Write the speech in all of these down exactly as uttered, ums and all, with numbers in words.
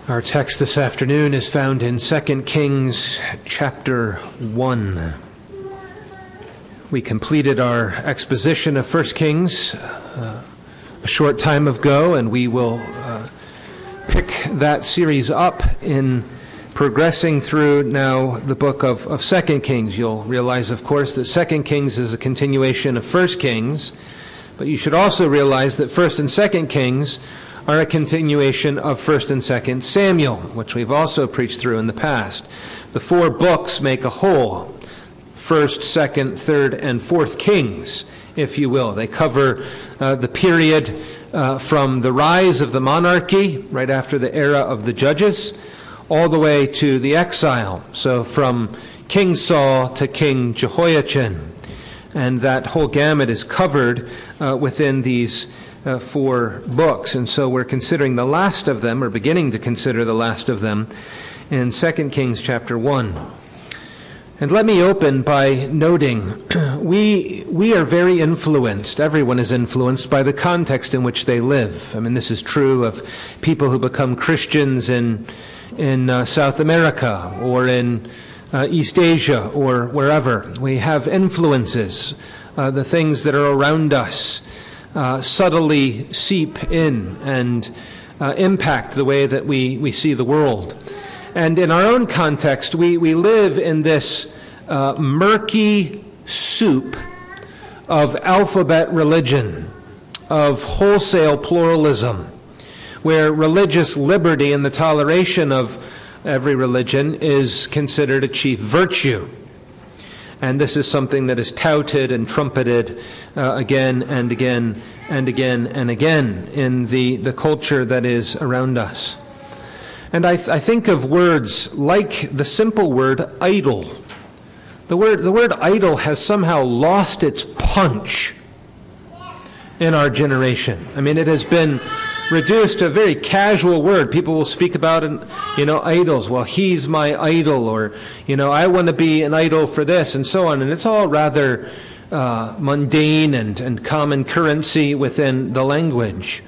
Our text this afternoon is found in Second Kings chapter one. We completed our exposition of First Kings uh, a short time ago, and we will uh, pick that series up in progressing through now the book of, of Second Kings. You'll realize, of course, that Second Kings is a continuation of First Kings, but you should also realize that First and Second Kings are a continuation of First and Second Samuel, which we've also preached through in the past. The four books make a whole: First, Second, Third, and Fourth Kings, if you will. They cover uh, the period uh, from the rise of the monarchy, right after the era of the judges, all the way to the exile. So from King Saul to King Jehoiachin. And that whole gamut is covered uh, within these Uh, four books, and so we're considering the last of them, or beginning to consider the last of them, in Second Kings chapter one. And let me open by noting, we we are very influenced, everyone is influenced by the context in which they live. I mean, this is true of people who become Christians in, in uh, South America, or in uh, East Asia, or wherever. We have influences, uh, the things that are around us, Uh, subtly seep in and uh, impact the way that we, we see the world. And in our own context, we, we live in this uh, murky soup of alphabet religion, of wholesale pluralism, where religious liberty and the toleration of every religion is considered a chief virtue. And this is something that is touted and trumpeted uh, again and again and again and again in the, the culture that is around us. And I, th- I think of words like the simple word idol. The word, the word idol has somehow lost its punch in our generation. I mean, it has been reduced to a very casual word. People will speak about, you know, idols. Well, he's my idol, or, you know, I want to be an idol for this, and so on. And it's all rather uh, mundane and, and common currency within the language.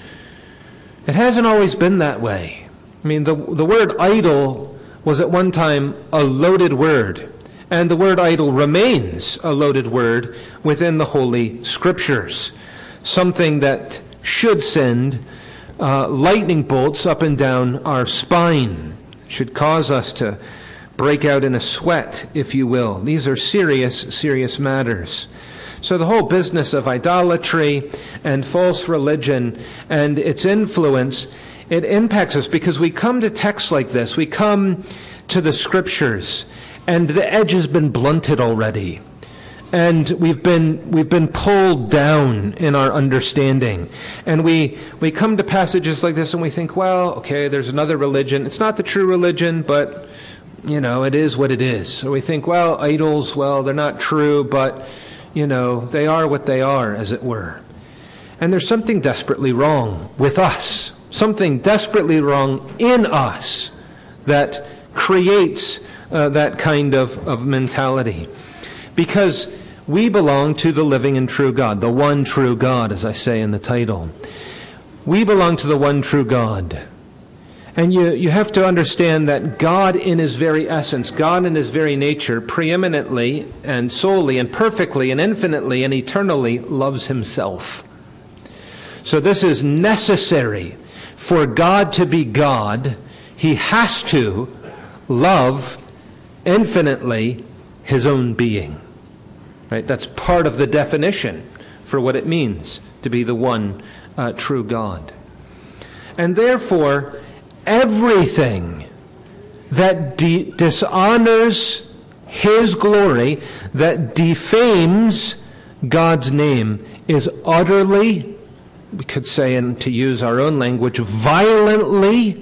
It hasn't always been that way. I mean, the the word idol was at one time a loaded word, and the word idol remains a loaded word within the Holy Scriptures. Something that should send Uh, lightning bolts up and down our spine, should cause us to break out in a sweat, if you will. These are serious, serious matters. So the whole business of idolatry and false religion and its influence, it impacts us because we come to texts like this, we come to the Scriptures, and the edge has been blunted already. And we've been we've been pulled down in our understanding. And we, we come to passages like this and we think, well, okay, there's another religion. It's not the true religion, but, you know, it is what it is. Or we think, well, idols, well, they're not true, but, you know, they are what they are, as it were. And there's something desperately wrong with us. Something desperately wrong in us that creates uh, that kind of, of mentality. Because we belong to the living and true God, the one true God, as I say in the title. We belong to the one true God. And you, you have to understand that God in his very essence, God in his very nature, preeminently and solely and perfectly and infinitely and eternally loves himself. So this is necessary. For God to be God, he has to love infinitely his own being. Right? That's part of the definition for what it means to be the one uh, true God. And therefore, everything that de- dishonors his glory, that defames God's name, is utterly, we could say, and to use our own language, violently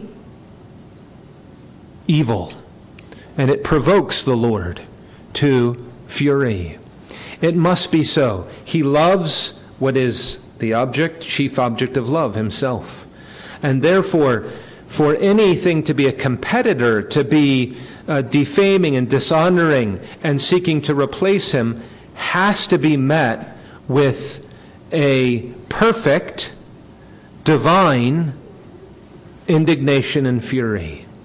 evil. And it provokes the Lord to fury. It must be so. He loves what is the object, chief object of love, himself. And therefore, for anything to be a competitor, to be uh, defaming and dishonoring and seeking to replace him, has to be met with a perfect, divine indignation and fury.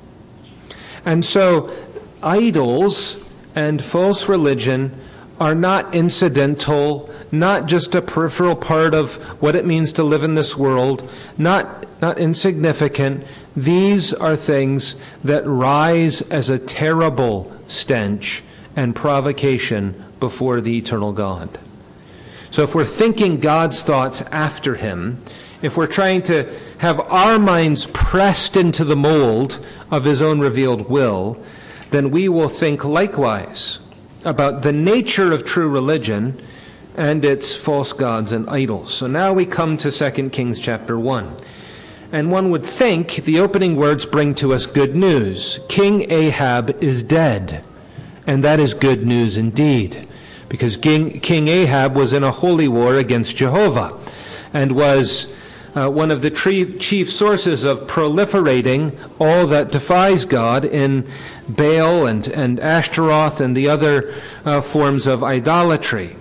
And so idols and false religion are not incidental, not just a peripheral part of what it means to live in this world, not, not insignificant. These are things that rise as a terrible stench and provocation before the eternal God. So if we're thinking God's thoughts after him, if we're trying to have our minds pressed into the mold of his own revealed will, then we will think likewise about the nature of true religion and its false gods and idols. So now we come to Second Kings chapter one. And one would think the opening words bring to us good news. King Ahab is dead. And that is good news indeed. Because King, King Ahab was in a holy war against Jehovah and was uh, one of the chief, chief sources of proliferating all that defies God in Baal and, and Ashtaroth and the other uh, forms of idolatry.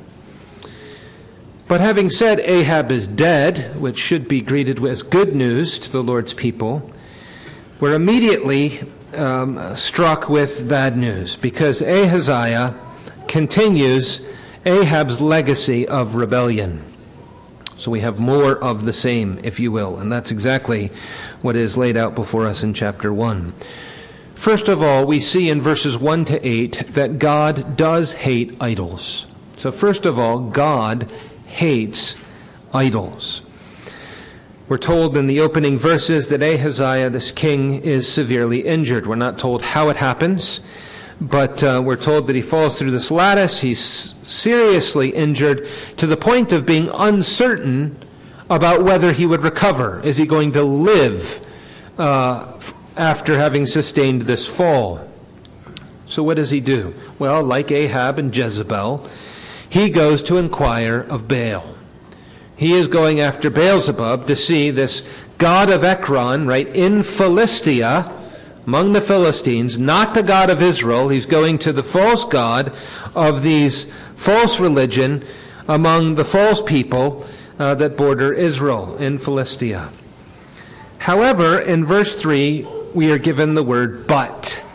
But having said Ahab is dead, which should be greeted as good news to the Lord's people, we're immediately um, struck with bad news, because Ahaziah continues Ahab's legacy of rebellion. So we have more of the same, if you will, and that's exactly what is laid out before us in chapter one. First of all, we see in verses one to eight that God does hate idols. So first of all, God hates idols. We're told in the opening verses that Ahaziah, this king, is severely injured. We're not told how it happens, but uh, we're told that he falls through this lattice. He's seriously injured to the point of being uncertain about whether he would recover. Is he going to live uh, after having sustained this fall? So what does he do? Well, like Ahab and Jezebel, he goes to inquire of Baal. He is going after Beelzebub to see this god of Ekron, right, in Philistia, among the Philistines, not the God of Israel. He's going to the false god of these false religion among the false people uh, that border Israel in Philistia. However, in verse three, we are given the word but.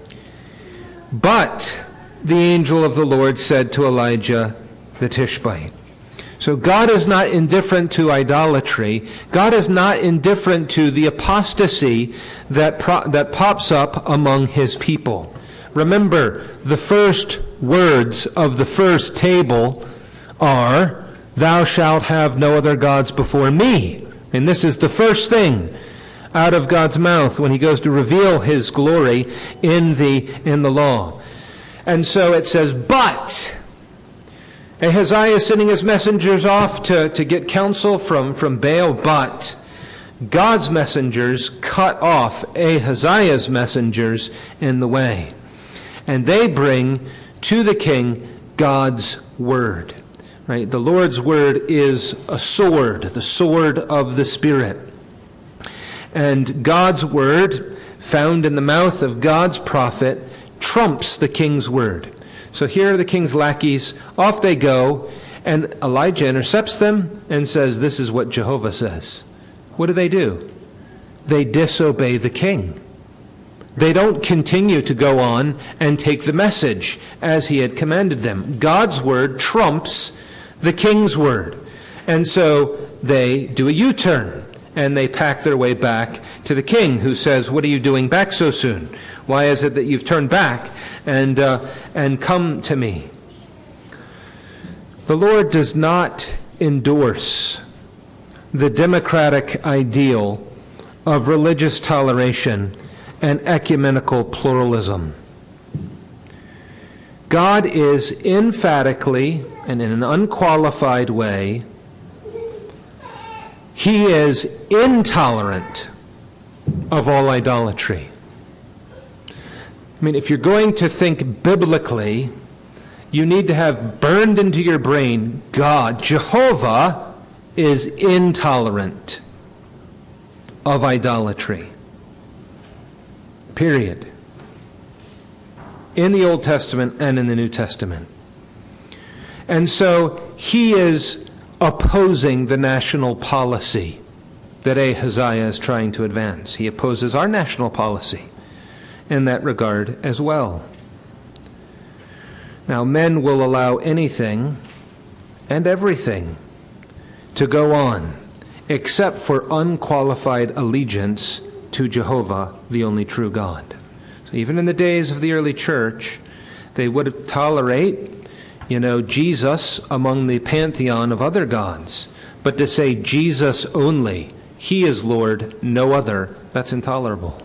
But the angel of the Lord said to Elijah the Tishbite. So God is not indifferent to idolatry. God is not indifferent to the apostasy that pro- that pops up among his people. Remember, the first words of the first table are, "Thou shalt have no other gods before me." And this is the first thing out of God's mouth when he goes to reveal his glory in the in the law. And so it says, but Ahaziah is sending his messengers off to, to get counsel from, from Baal, but God's messengers cut off Ahaziah's messengers in the way. And they bring to the king God's word. Right? The Lord's word is a sword, the sword of the Spirit. And God's word, found in the mouth of God's prophet, trumps the king's word. So here are the king's lackeys. Off they go. And Elijah intercepts them and says, this is what Jehovah says. What do they do? They disobey the king. They don't continue to go on and take the message as he had commanded them. God's word trumps the king's word. And so they do a U-turn. And they pack their way back to the king, who says, what are you doing back so soon? Why is it that you've turned back and uh, and come to me? The Lord does not endorse the democratic ideal of religious toleration and ecumenical pluralism. God is emphatically and in an unqualified way, he is intolerant of all idolatry. I mean, if you're going to think biblically, you need to have burned into your brain, God, Jehovah, is intolerant of idolatry. Period. In the Old Testament and in the New Testament. And so he is opposing the national policy that Ahaziah is trying to advance. He opposes our national policy. in that regard as well. Now, men will allow anything and everything to go on, except for unqualified allegiance to Jehovah, the only true God. So even in the days of the early church, they would tolerate, you know, Jesus among the pantheon of other gods. But to say Jesus only, he is Lord, no other, that's intolerable.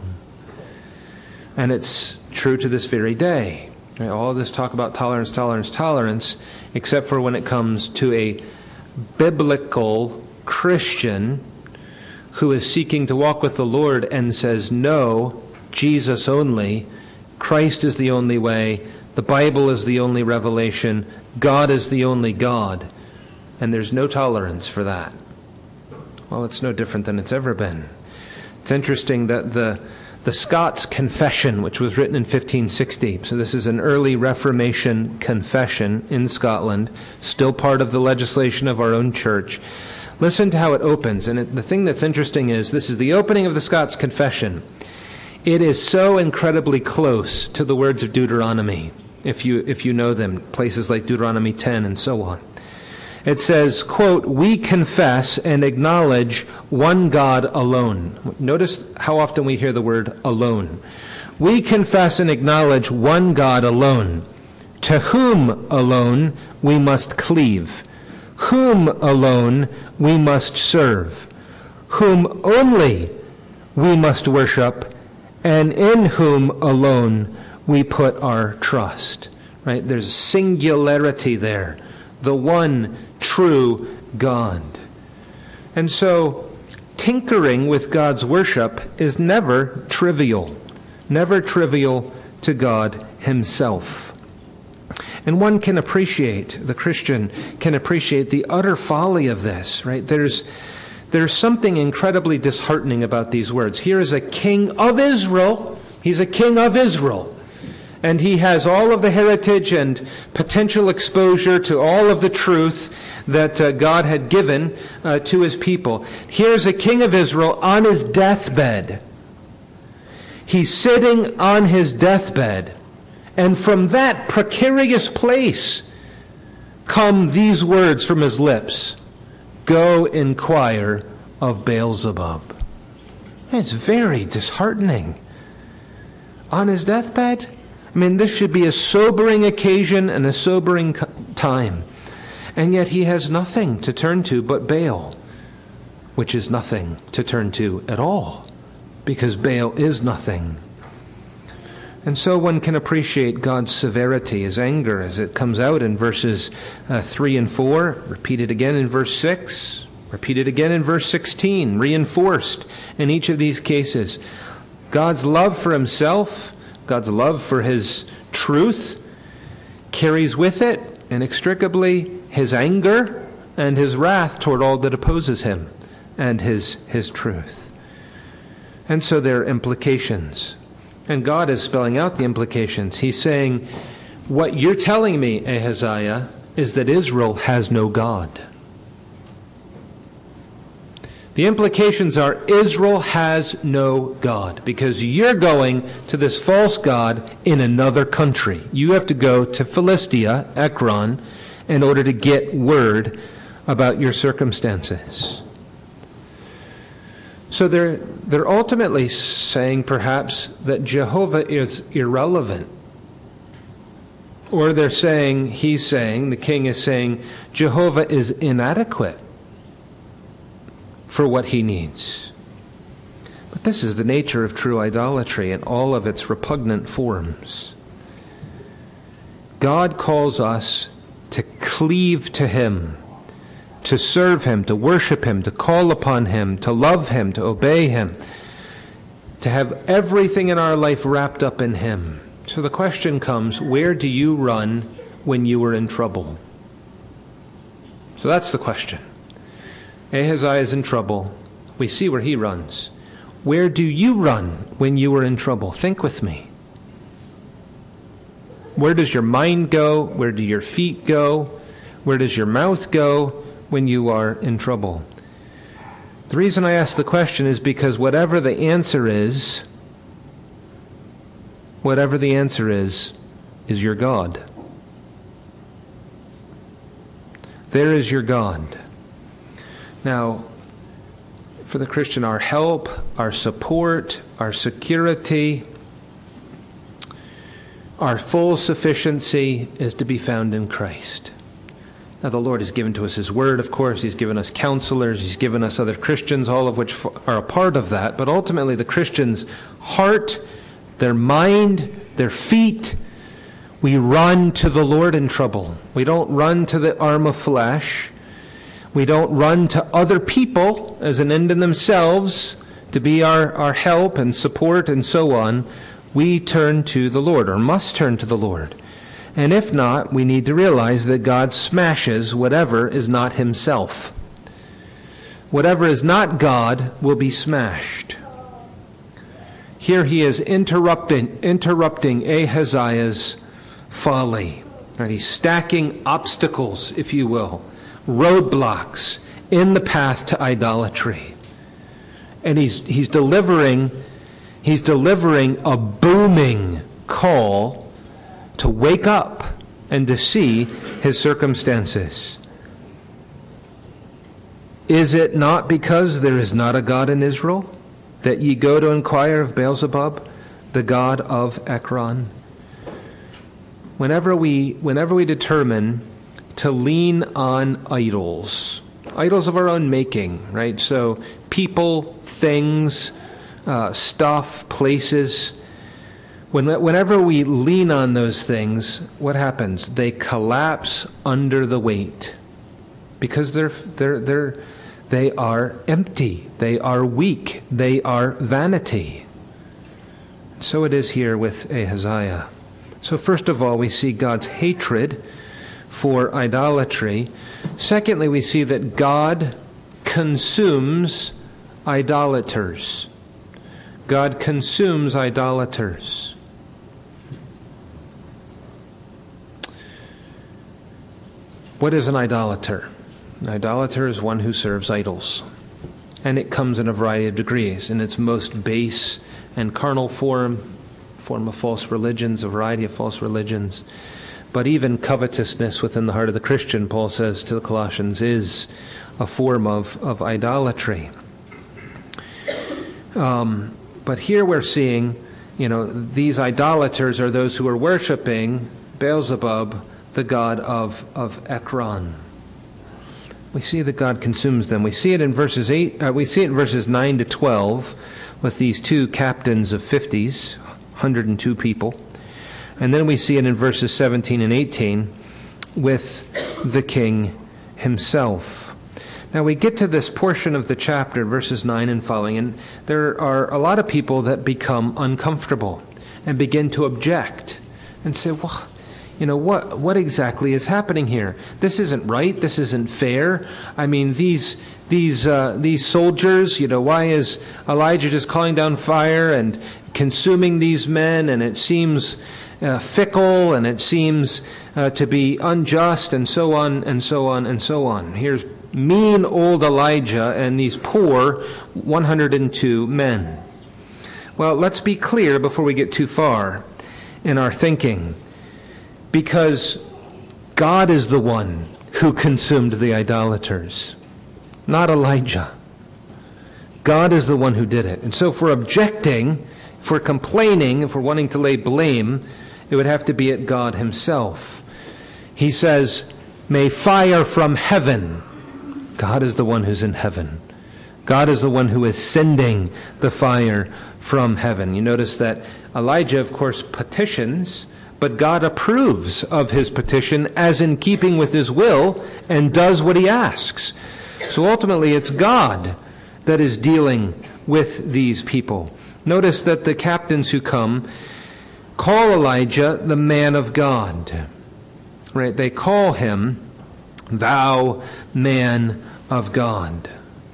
And it's true to this very day. Right? All this talk about tolerance, tolerance, tolerance, except for when it comes to a biblical Christian who is seeking to walk with the Lord and says, no, Jesus only, Christ is the only way, the Bible is the only revelation, God is the only God, and there's no tolerance for that. Well, it's no different than it's ever been. It's interesting that the the Scots Confession, which was written in fifteen sixty, so this is an early Reformation confession in Scotland, still part of the legislation of our own church. Listen to how it opens, and it, the thing that's interesting is this is the opening of the Scots Confession. It is so incredibly close to the words of Deuteronomy, if you if you know them, places like Deuteronomy ten and so on. It says, quote, "We confess and acknowledge one God alone." Notice how often we hear the word alone. "We confess and acknowledge one God alone, to whom alone we must cleave, whom alone we must serve, whom only we must worship, and in whom alone we put our trust." Right? There's singularity there. The one true God. And so, tinkering with God's worship is never trivial. Never trivial to God himself. And one can appreciate, the Christian can appreciate the utter folly of this, right? There's, there's something incredibly disheartening about these words. Here is a king of Israel. He's a king of Israel. And he has all of the heritage and potential exposure to all of the truth that uh, God had given uh, to his people. Here's a king of Israel on his deathbed. He's sitting on his deathbed. And from that precarious place come these words from his lips: "Go inquire of Beelzebub." It's very disheartening. On his deathbed? I mean, this should be a sobering occasion and a sobering time. And yet he has nothing to turn to but Baal, which is nothing to turn to at all, because Baal is nothing. And so one can appreciate God's severity, his anger, as it comes out in verses uh, three and four, repeated again in verse six, repeated again in verse sixteen, reinforced in each of these cases. God's love for himself, God's love for his truth, carries with it inextricably his anger and his wrath toward all that opposes him and his, his truth. And so there are implications. And God is spelling out the implications. He's saying, what you're telling me, Ahaziah, is that Israel has no God. The implications are Israel has no God, because you're going to this false god in another country. You have to go to Philistia, Ekron, in order to get word about your circumstances. So they're, they're ultimately saying perhaps that Jehovah is irrelevant. Or they're saying, he's saying, the king is saying, Jehovah is inadequate for what he needs. But this is the nature of true idolatry in all of its repugnant forms. God calls us to cleave to him, to serve him, to worship him, to call upon him, to love him, to obey him, to have everything in our life wrapped up in him. So the question comes, where do you run when you are in trouble? So that's the question. Ahaziah is in trouble. We see where he runs. Where do you run when you are in trouble? Think with me. Where does your mind go? Where do your feet go? Where does your mouth go when you are in trouble? The reason I ask the question is because whatever the answer is, whatever the answer is, is your God. There is your God. Now, for the Christian, our help, our support, our security, our full sufficiency is to be found in Christ. Now, the Lord has given to us His Word, of course. He's given us counselors. He's given us other Christians, all of which are a part of that. But ultimately, the Christian's heart, their mind, their feet, we run to the Lord in trouble. We don't run to the arm of flesh. We don't run to other people as an end in themselves to be our, our help and support and so on. We turn to the Lord, or must turn to the Lord. And if not, we need to realize that God smashes whatever is not Himself. Whatever is not God will be smashed. Here he is interrupting, interrupting Ahaziah's folly. Right? He's stacking obstacles, if you will, roadblocks in the path to idolatry. And he's he's delivering he's delivering a booming call to wake up and to see his circumstances. Is it not because there is not a God in Israel that ye go to inquire of Beelzebub, the god of Ekron? Whenever we whenever we determine to lean on idols, idols of our own making, right? So people, things, uh, stuff, places. When, whenever we lean on those things, what happens? They collapse under the weight because they're they're they're they are empty. They are weak. They are vanity. So it is here with Ahaziah. So first of all, we see God's hatred for idolatry. Secondly, we see that God consumes idolaters. God consumes idolaters. What is an idolater? An idolater is one who serves idols. And it comes in a variety of degrees. In its most base and carnal form, form of false religions, a variety of false religions. But even covetousness within the heart of the Christian, Paul says to the Colossians, is a form of, of idolatry. Um, but here we're seeing, you know, these idolaters are those who are worshiping Beelzebub, the god of, of Ekron. We see that God consumes them. We see it in verses eight. Uh, we see it in verses nine to twelve, with these two captains of fifties, one hundred two people, and then we see it in verses seventeen and eighteen, with the king himself. Now we get to this portion of the chapter, verses nine and following, and there are a lot of people that become uncomfortable and begin to object and say, "Well, you know, what what exactly is happening here? This isn't right. This isn't fair. I mean, these these uh, these soldiers, you know, why is Elijah just calling down fire and consuming these men? And it seems uh, fickle, and it seems uh, to be unjust, and so on and so on and so on. Here's mean old Elijah and these poor one hundred two men." Well, let's be clear before we get too far in our thinking. Because God is the one who consumed the idolaters, not Elijah. God is the one who did it. And so if we're objecting, if we're complaining, if we're wanting to lay blame, it would have to be at God himself. He says, "May fire from heaven." God is the one who's in heaven. God is the one who is sending the fire from heaven. You notice that Elijah, of course, petitions, but God approves of his petition as in keeping with his will and does what he asks. So ultimately it's God that is dealing with these people. Notice that the captains who come call Elijah the man of God. Right? They call him, "Thou man of God."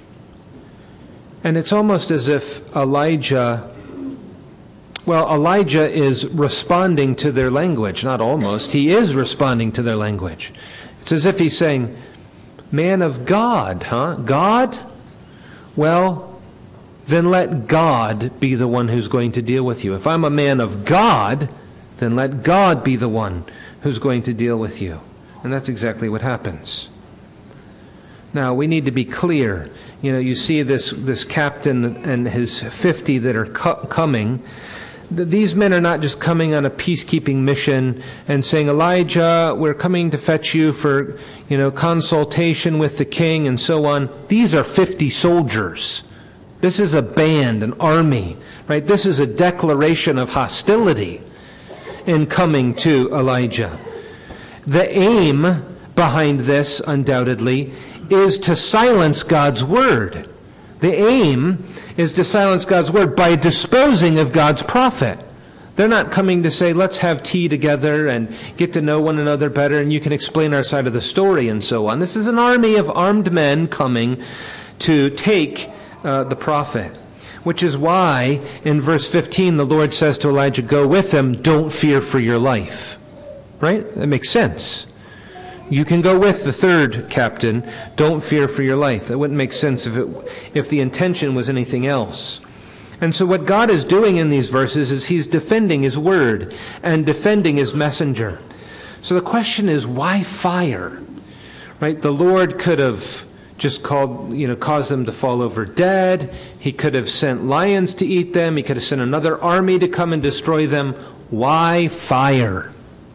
And it's almost as if Elijah Well, Elijah is responding to their language. Not almost. He is responding to their language. It's as if he's saying, "Man of God, huh? God? Well, then let God be the one who's going to deal with you. If I'm a man of God, then let God be the one who's going to deal with you. And that's exactly what happens. Now, we need to be clear. You know, you see this, this captain and his fifty that are co- coming. These men are not just coming on a peacekeeping mission and saying, Elijah, we're coming to fetch you for, you know, consultation with the king and so on. These are fifty soldiers. This is a band, an army, right? This is a declaration of hostility in coming to Elijah. The aim behind this, undoubtedly, is to silence God's word. The aim is to silence God's word by disposing of God's prophet. They're not coming to say, let's have tea together and get to know one another better and you can explain our side of the story and so on. This is an army of armed men coming to take uh, the prophet. Which is why in verse fifteen the Lord says to Elijah, go with them, don't fear for your life. Right? That makes sense. You can go with the third captain. Don't fear for your life. That wouldn't make sense if it, if the intention was anything else. And so what God is doing in these verses is he's defending his word and defending his messenger. So the question is, why fire? Right? The Lord could have just called, you know, caused them to fall over dead. He could have sent lions to eat them. He could have sent another army to come and destroy them. Why fire?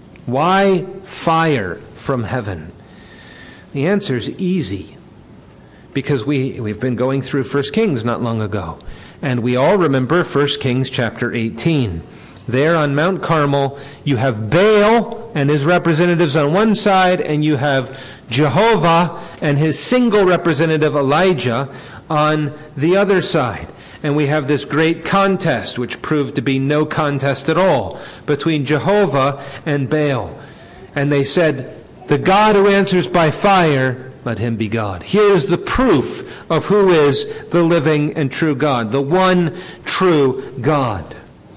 Why fire from heaven? The answer is easy. Because we, we've been going through First Kings not long ago. And we all remember First Kings chapter eighteen. There on Mount Carmel, you have Baal and his representatives on one side, and you have Jehovah and his single representative Elijah on the other side. And we have this great contest, which proved to be no contest at all, between Jehovah and Baal. And they said, the God who answers by fire, let him be God. Here's the proof of who is the living and true God, the one true God.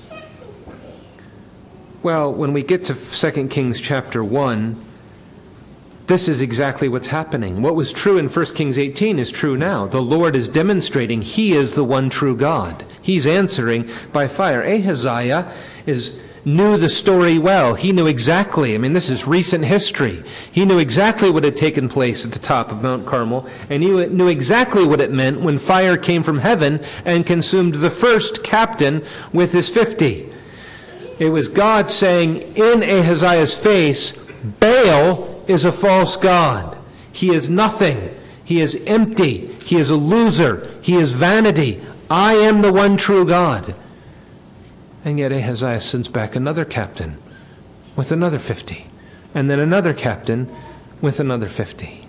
Well, when we get to Second Kings chapter one, this is exactly what's happening. What was true in First Kings eighteen is true now. The Lord is demonstrating he is the one true God. He's answering by fire. Ahaziah is knew the story well. He knew exactly, I mean, this is recent history. He knew exactly what had taken place at the top of Mount Carmel, and he knew exactly what it meant when fire came from heaven and consumed the first captain with his fifty. It was God saying in Ahaziah's face, Baal is a false god. He is nothing. He is empty. He is a loser. He is vanity. I am the one true God. And yet Ahaziah sends back another captain with another fifty. And then another captain with another fifty.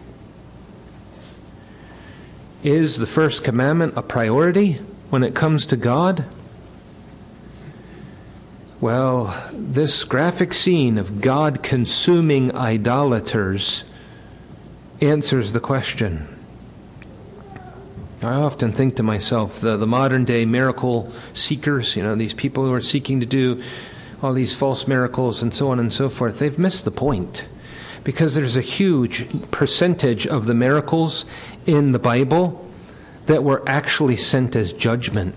Is the first commandment a priority when it comes to God? Well, this graphic scene of God consuming idolaters answers the question. I often think to myself, the, the modern day miracle seekers, you know, these people who are seeking to do all these false miracles and so on and so forth, they've missed the point. Because there's a huge percentage of the miracles in the Bible that were actually sent as judgment.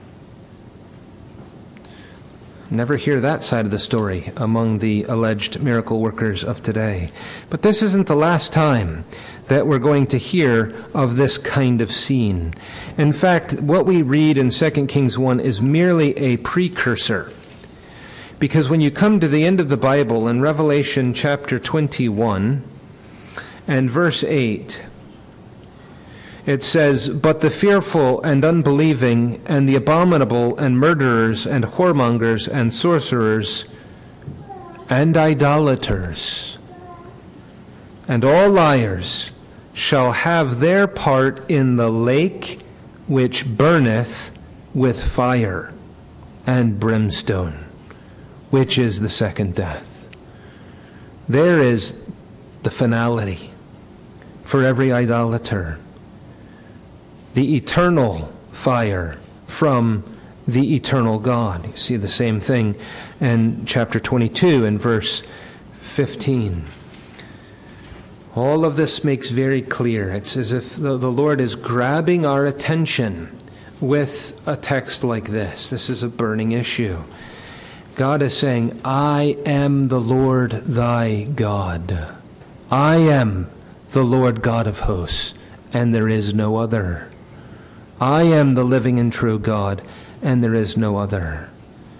Never hear that side of the story among the alleged miracle workers of today. But this isn't the last time that we're going to hear of this kind of scene. In fact, what we read in Second Kings one is merely a precursor. Because when you come to the end of the Bible in Revelation chapter twenty-one and verse eight, it says, but the fearful and unbelieving and the abominable and murderers and whoremongers and sorcerers and idolaters and all liars shall have their part in the lake which burneth with fire and brimstone, which is the second death. There is the finality for every idolater. The eternal fire from the eternal God. You see the same thing in chapter twenty-two and verse fifteen. All of this makes very clear. It's as if the, the Lord is grabbing our attention with a text like this. This is a burning issue. God is saying, I am the Lord thy God. I am the Lord God of hosts, and there is no other. I am the living and true God, and there is no other.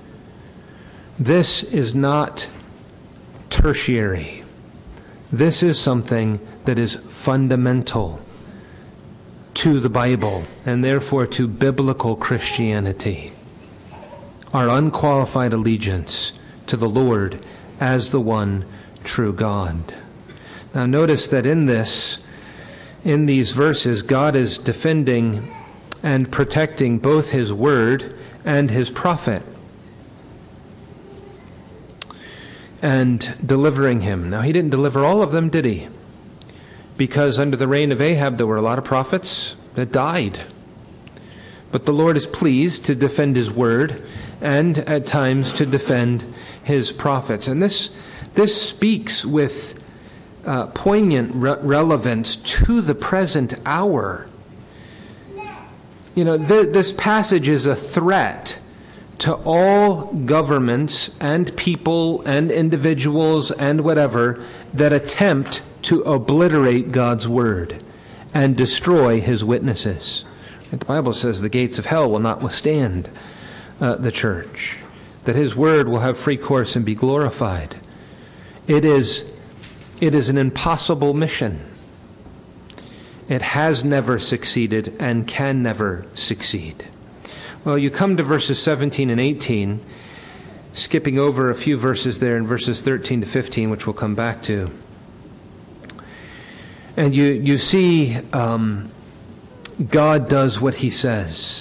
This is not tertiary. This is something that is fundamental to the Bible, and therefore to biblical Christianity. Our unqualified allegiance to the Lord as the one true God. Now notice that in this, in these verses, God is defending and protecting both his word and his prophet, and delivering him. Now he didn't deliver all of them, did he? Because under the reign of Ahab there were a lot of prophets that died. But the Lord is pleased to defend his word and at times to defend his prophets. And this this speaks with uh, poignant re- relevance to the present hour. You know, th- this passage is a threat to all governments and people and individuals and whatever that attempt to obliterate God's word and destroy his witnesses. The Bible says the gates of hell will not withstand uh, the church, that his word will have free course and be glorified. It is, it is an impossible mission. It has never succeeded and can never succeed. Well, you come to verses seventeen and eighteen, skipping over a few verses there in verses thirteen to fifteen, which we'll come back to. And you, you see um, God does what he says.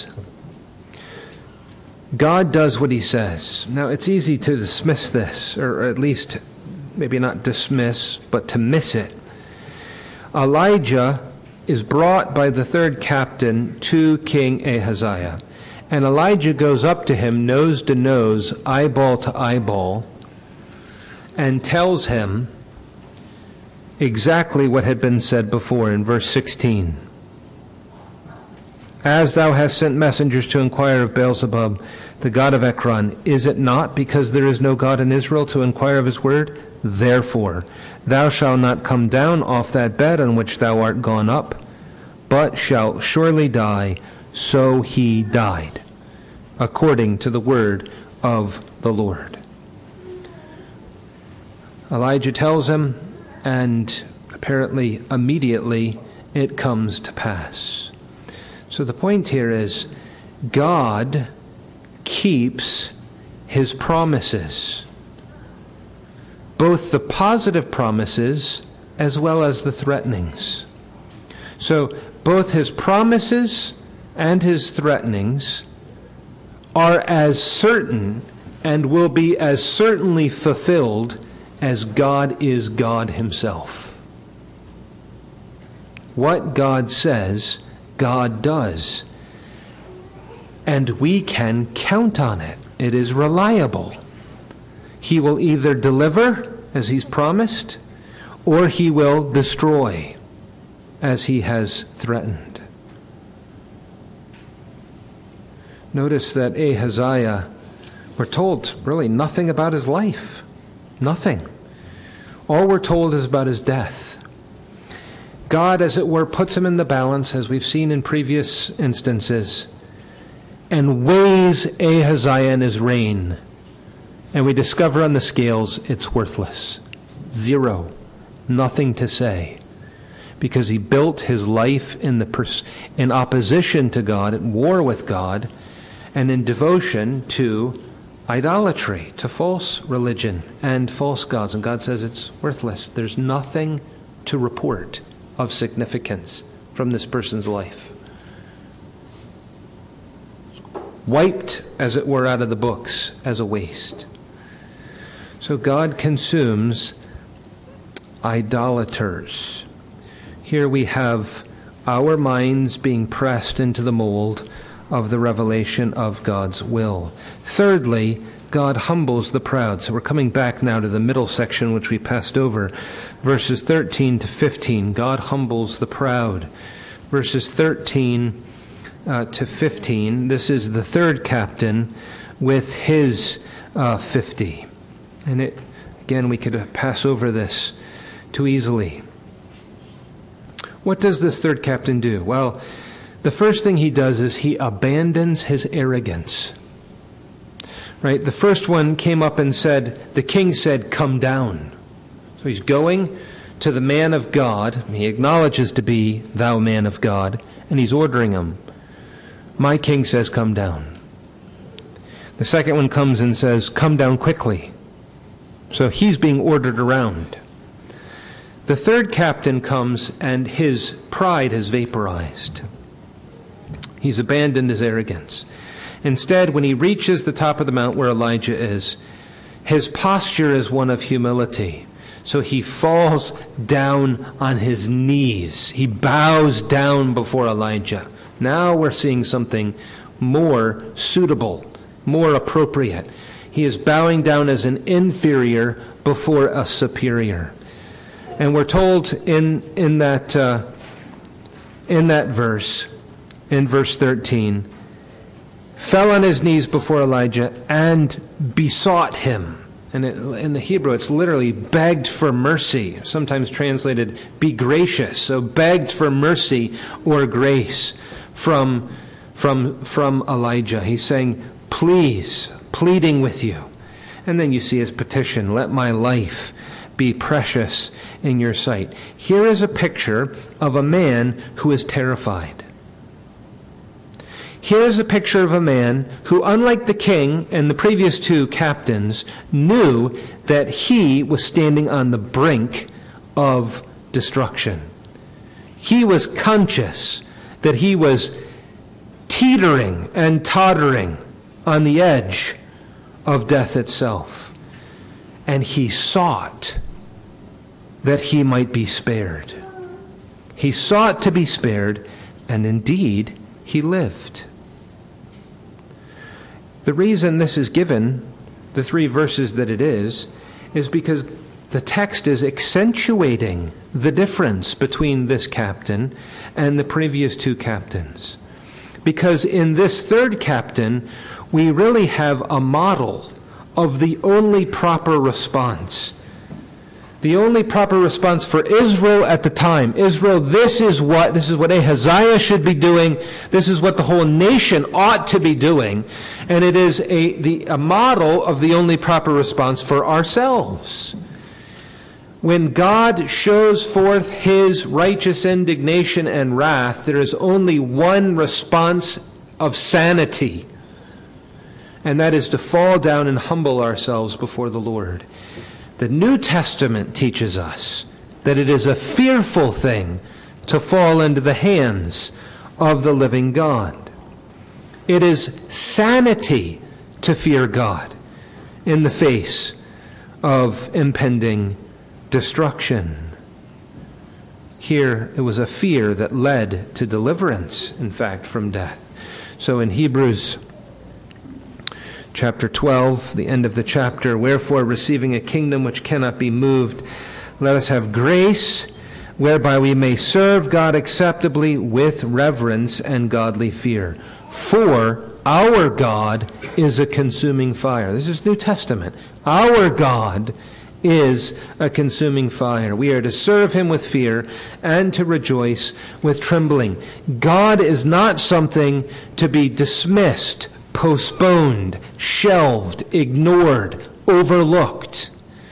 God does what he says. Now, it's easy to dismiss this, or at least maybe not dismiss, but to miss it. Elijah is brought by the third captain to King Ahaziah. And Elijah goes up to him, nose to nose, eyeball to eyeball, and tells him exactly what had been said before in verse sixteen. As thou hast sent messengers to inquire of Beelzebub, the god of Ekron, is it not because there is no God in Israel to inquire of his word? Therefore, thou shalt not come down off that bed on which thou art gone up, but shalt surely die. So he died, according to the word of the Lord. Elijah tells him, and apparently immediately it comes to pass. So the point here is, God keeps his promises, both the positive promises as well as the threatenings. So both his promises and his threatenings are as certain and will be as certainly fulfilled as God is God himself. What God says, God does. And we can count on it. It is reliable. He will either deliver, as he's promised, or he will destroy, as he has threatened. Notice that Ahaziah, we're told really nothing about his life. Nothing. All we're told is about his death. God, as it were, puts him in the balance, as we've seen in previous instances, and weighs Ahaziah in his reign. And we discover on the scales it's worthless. Zero. Nothing to say. Because he built his life in the pers- in opposition to God, at war with God, and in devotion to idolatry, to false religion and false gods. And God says it's worthless. There's nothing to report of significance from this person's life. Wiped, as it were, out of the books as a waste. So God consumes idolaters. Here we have our minds being pressed into the mold of the revelation of God's will. Thirdly, God humbles the proud. So we're coming back now to the middle section, which we passed over. Verses thirteen to fifteen, God humbles the proud. Verses thirteen uh, to fifteen. This is the third captain with his uh, fifty. And it, again, we could pass over this too easily. What does this third captain do? Well, the first thing he does is he abandons his arrogance. Right? The first one came up and said, the king said, "Come down." So he's going to the man of God. He acknowledges to be thou man of God, and he's ordering him. My king says, "Come down." The second one comes and says, "Come down quickly." So he's being ordered around. The third captain comes and his pride has vaporized. He's abandoned his arrogance. Instead, when he reaches the top of the mount where Elijah is, his posture is one of humility. So he falls down on his knees. He bows down before Elijah. Now we're seeing something more suitable, more appropriate. He is bowing down as an inferior before a superior. And we're told in in that uh, in that verse, in verse thirteen, fell on his knees before Elijah and besought him. And it, in the Hebrew, it's literally begged for mercy, sometimes translated, be gracious. So begged for mercy or grace from, from, from Elijah. He's saying, please, pleading with you. And then you see his petition, let my life be precious in your sight. Here is a picture of a man who is terrified. Here's a picture of a man who, unlike the king and the previous two captains, knew that he was standing on the brink of destruction. He was conscious that he was teetering and tottering on the edge of death itself. And he sought that he might be spared. He sought to be spared, and indeed, he lived. The reason this is given, the three verses that it is, is because the text is accentuating the difference between this captain and the previous two captains. Because in this third captain, we really have a model of the only proper response. The only proper response for Israel at the time. Israel, this is what this is what Ahaziah should be doing. This is what the whole nation ought to be doing. And it is a, the, a model of the only proper response for ourselves. When God shows forth his righteous indignation and wrath, there is only one response of sanity. And that is to fall down and humble ourselves before the Lord. The New Testament teaches us that it is a fearful thing to fall into the hands of the living God. It is sanity to fear God in the face of impending destruction. Here it was a fear that led to deliverance, in fact, from death. So in Hebrews chapter twelve, the end of the chapter, wherefore, receiving a kingdom which cannot be moved, let us have grace whereby we may serve God acceptably with reverence and godly fear. For our God is a consuming fire. This is New Testament. Our God is a consuming fire. We are to serve him with fear and to rejoice with trembling. God is not something to be dismissed, postponed, shelved, ignored, overlooked.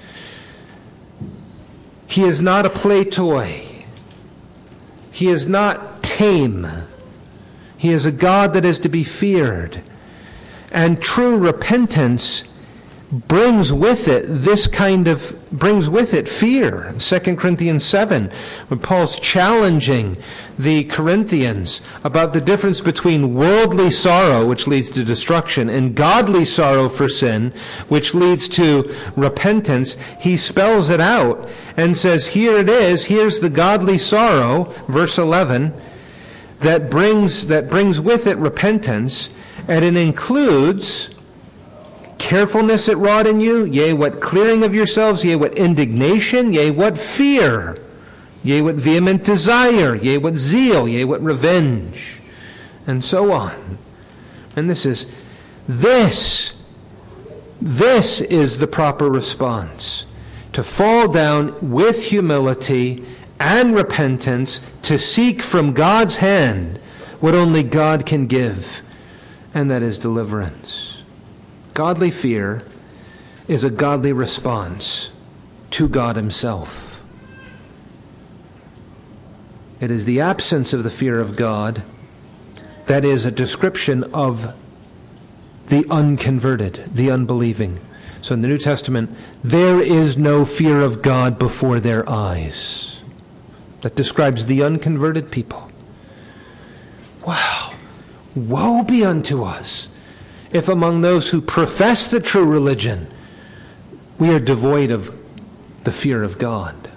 He is not a play toy. He is not tame. He is a God that is to be feared. And true repentance brings with it this kind of, brings with it fear. Second Corinthians seven, when Paul's challenging the Corinthians about the difference between worldly sorrow, which leads to destruction, and godly sorrow for sin, which leads to repentance, he spells it out and says, here it is, here's the godly sorrow, verse eleven, that brings, that brings with it repentance, and it includes carefulness it wrought in you, yea, what clearing of yourselves, yea, what indignation, yea, what fear, yea, what vehement desire, yea, what zeal, yea, what revenge. and so on. And this is, this, this is the proper response. To fall down with humility and repentance, to seek from God's hand what only God can give, and that is deliverance. Godly fear is a godly response to God himself. It is the absence of the fear of God that is a description of the unconverted, the unbelieving. So in the New Testament, there is no fear of God before their eyes. That describes the unconverted people. Wow! Woe be unto us if among those who profess the true religion we are devoid of the fear of God.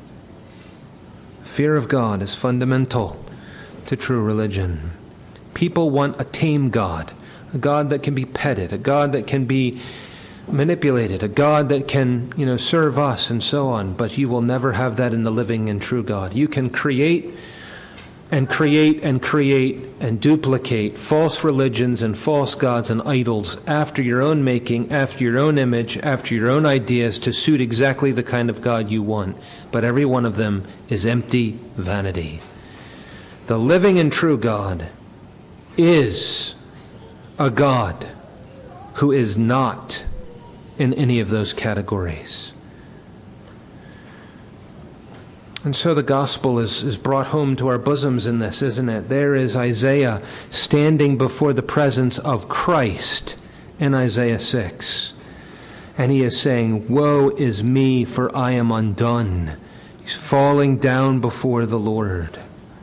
Fear of God is fundamental to true religion. People want a tame God, a God that can be petted, a God that can be manipulated, a God that can, you know, serve us and so on. But you will never have that in the living and true God. You can create and create and create and duplicate false religions and false gods and idols after your own making, after your own image, after your own ideas to suit exactly the kind of God you want. But every one of them is empty vanity. The living and true God is a God who is not in any of those categories. And so the gospel is, is brought home to our bosoms in this, isn't it? There is Isaiah standing before the presence of Christ in Isaiah six. And he is saying, "Woe is me, for I am undone." He's falling down before the Lord.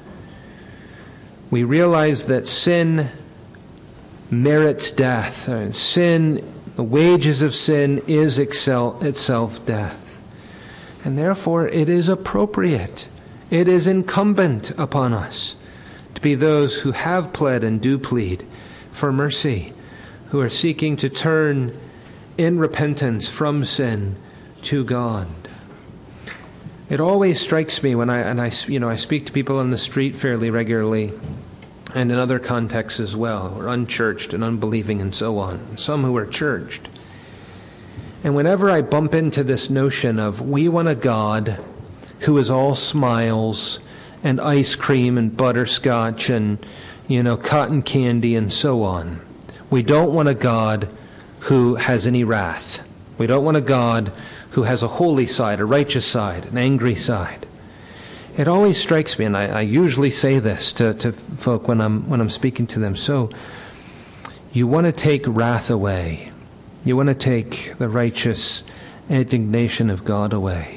We realize that sin merits death. Sin, the wages of sin is itself death. And therefore it is appropriate, it is incumbent upon us to be those who have pled and do plead for mercy, who are seeking to turn in repentance from sin to God. It always strikes me when I and I you know I speak to people on the street fairly regularly, and in other contexts as well, who are unchurched and unbelieving and so on, some who are churched. And whenever I bump into this notion of we want a God who is all smiles and ice cream and butterscotch and, you know, cotton candy and so on. We don't want a God who has any wrath. We don't want a God who has a holy side, a righteous side, an angry side. It always strikes me, and I, I usually say this to, to folk when I'm when I'm speaking to them. So, you want to take wrath away. You want to take the righteous indignation of God away.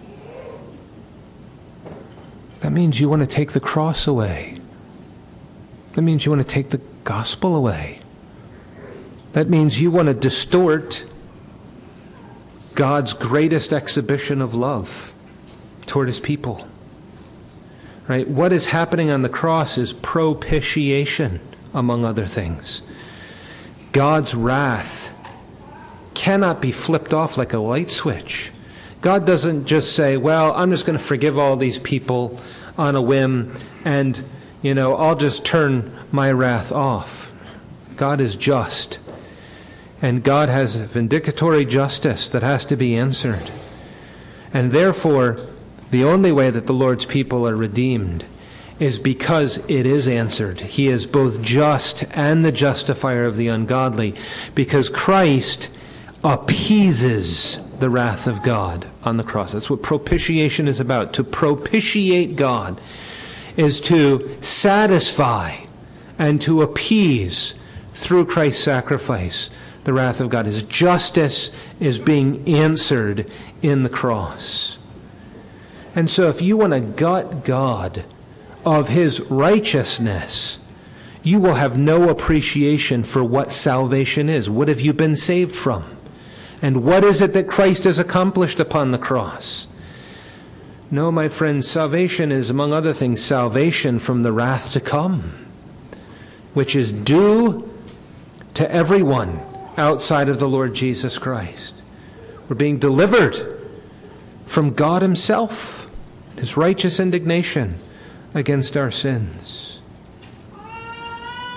That means you want to take the cross away. That means you want to take the gospel away. That means you want to distort God's greatest exhibition of love toward his people. Right? What is happening on the cross is propitiation, among other things. God's wrath cannot be flipped off like a light switch. God doesn't just say, well, I'm just going to forgive all these people on a whim and, you know, I'll just turn my wrath off. God is just. And God has vindicatory justice that has to be answered. And therefore, the only way that the Lord's people are redeemed is because it is answered. He is both just and the justifier of the ungodly, because Christ appeases the wrath of God on the cross. That's what propitiation is about. To propitiate God is to satisfy and to appease through Christ's sacrifice the wrath of God. His justice is being answered in the cross. And so if you want to gut God of his righteousness, you will have no appreciation for what salvation is. What have you been saved from? And what is it that Christ has accomplished upon the cross? No, my friends, salvation is, among other things, salvation from the wrath to come, which is due to everyone outside of the Lord Jesus Christ. We're being delivered from God himself, his righteous indignation against our sins.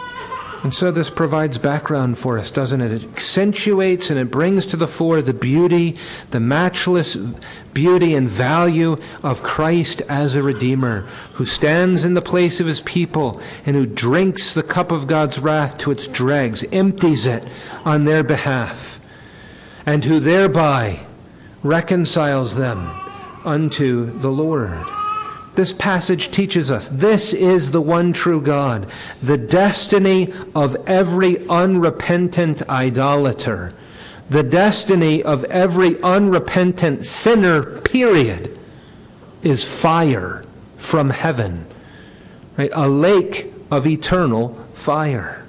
And so this provides background for us, doesn't it? It accentuates and it brings to the fore the beauty, the matchless beauty and value of Christ as a Redeemer, who stands in the place of his people and who drinks the cup of God's wrath to its dregs, empties it on their behalf, and who thereby reconciles them unto the Lord. This passage teaches us this is the one true God, the destiny of every unrepentant idolater, the destiny of every unrepentant sinner, period, is fire from heaven, right? A lake of eternal fire.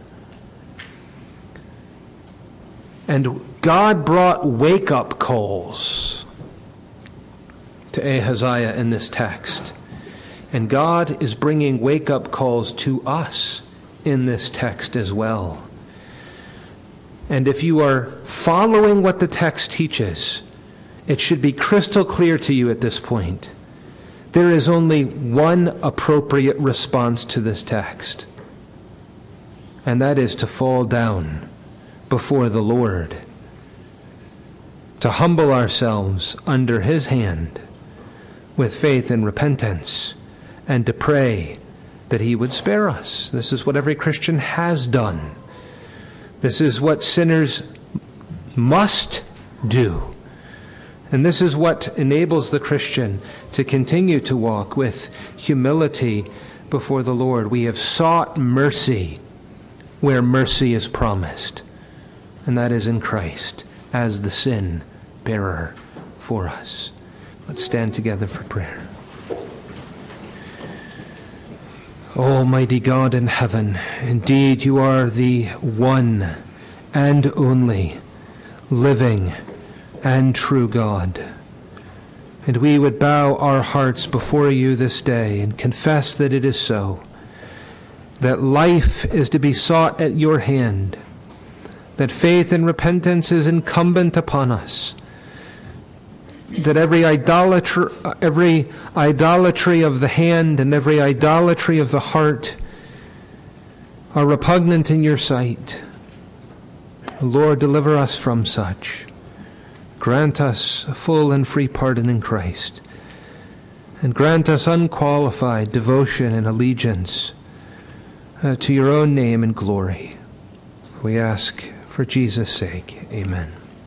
And God brought wake-up calls to Ahaziah in this text. And God is bringing wake-up calls to us in this text as well. And if you are following what the text teaches, it should be crystal clear to you at this point. There is only one appropriate response to this text, and that is to fall down before the Lord, to humble ourselves under his hand with faith and repentance, and to pray that he would spare us. This is what every Christian has done. This is what sinners must do. And this is what enables the Christian to continue to walk with humility before the Lord. We have sought mercy where mercy is promised, and that is in Christ as the sin bearer for us. Let's stand together for prayer. Almighty God in heaven, indeed you are the one and only living and true God. And we would bow our hearts before you this day and confess that it is so, that life is to be sought at your hand, that faith and repentance is incumbent upon us, that every idolatry, every idolatry of the hand and every idolatry of the heart are repugnant in your sight. Lord, deliver us from such. Grant us a full and free pardon in Christ, and grant us unqualified devotion and allegiance uh, to your own name and glory. We ask for Jesus' sake. Amen.